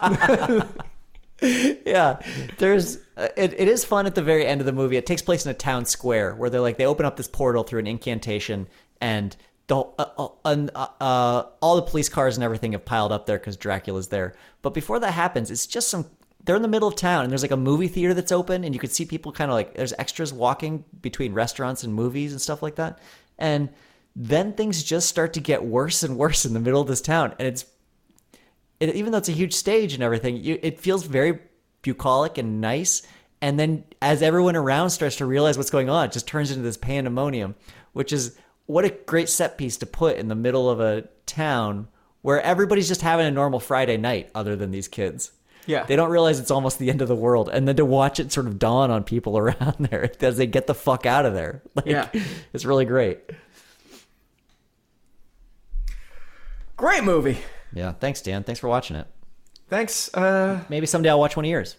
Yeah, there's it is fun at the very end of the movie. It takes place in a town square where they open up this portal through an incantation, and all the police cars and everything have piled up there because Dracula's there. But before that happens, it's just they're in the middle of town, and there's like a movie theater that's open, and you can see people kind of like, there's extras walking between restaurants and movies and stuff like that. And then things just start to get worse and worse in the middle of this town. And even though it's a huge stage and everything, it feels very bucolic and nice. And then as everyone around starts to realize what's going on, it just turns into this pandemonium, which is what a great set piece to put in the middle of a town where everybody's just having a normal Friday night other than these kids. Yeah. They don't realize it's almost the end of the world. And then to watch it sort of dawn on people around there as they get the fuck out of there. Like, it's really great. Great movie. Yeah. Thanks, Dan. Thanks for watching it. Thanks. Maybe someday I'll watch one of yours.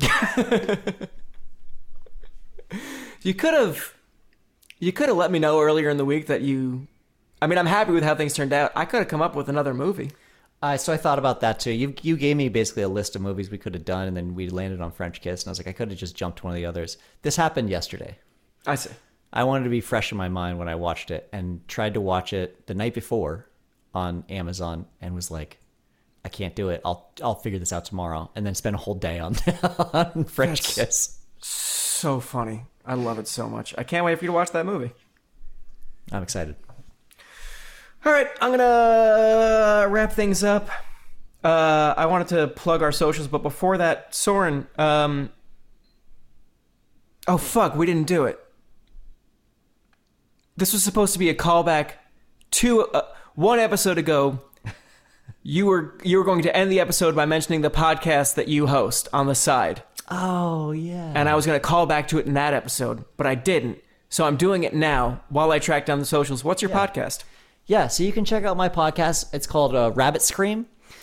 You could have let me know earlier in the week that I'm happy with how things turned out. I could have come up with another movie. So I thought about that too. You gave me basically a list of movies we could have done, and then we landed on French Kiss, and I was like, I could have just jumped one of the others. This happened yesterday. I see. I wanted to be fresh in my mind when I watched it, and tried to watch it the night before on Amazon, and was like, I can't do it. I'll figure this out tomorrow, and then spend a whole day on French Kiss. So funny. I love it so much. I can't wait for you to watch that movie. I'm excited. All right, I'm gonna wrap things up. I wanted to plug our socials, but before that, Soren. Oh fuck, we didn't do it. This was supposed to be a callback to one episode ago. You were going to end the episode by mentioning the podcast that you host on the side. Oh, yeah. And I was going to call back to it in that episode, but I didn't. So I'm doing it now while I track down the socials. What's your podcast? Yeah, so you can check out my podcast. It's called Rabbit Scream.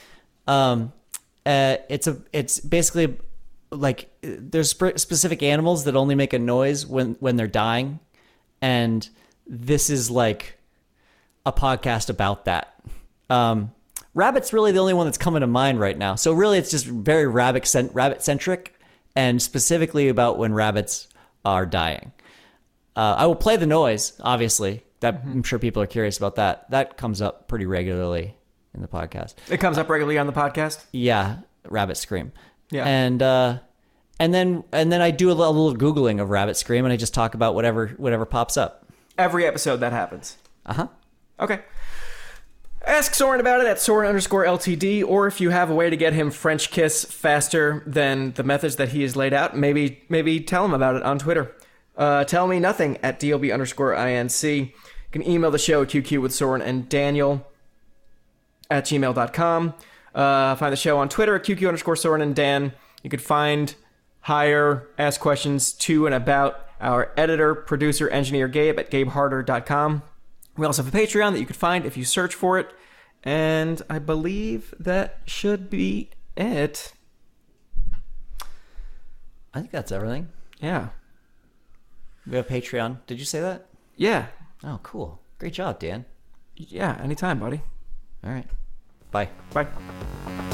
It's basically like there's specific animals that only make a noise when they're dying, and this is like a podcast about that. Rabbit's really the only one that's coming to mind right now. So really, it's just very rabbit centric, and specifically about when rabbits are dying. I will play the noise, obviously. That I'm sure people are curious about that. That comes up pretty regularly in the podcast. It comes up regularly on the podcast? Yeah, Rabbit Scream. Yeah. And then I do a little Googling of Rabbit Scream, and I just talk about whatever pops up. Every episode that happens. Uh-huh. Okay. Ask Soren about it at Soren_LTD, or if you have a way to get him French Kiss faster than the methods that he has laid out, maybe tell him about it on Twitter. Tell me nothing at DOB_INC. You can email the show at QQ with Soren and Daniel at gmail.com. Find the show on Twitter at QQ_Soren and Dan. You could find, hire, ask questions to and about our editor, producer, engineer Gabe at GabeHarder.com. We also have a Patreon that you could find if you search for it. And I believe that should be it. I think that's everything. Yeah. We have Patreon. Did you say that? Yeah. Oh, cool. Great job, Dan. Yeah, anytime, buddy. All right. Bye. Bye.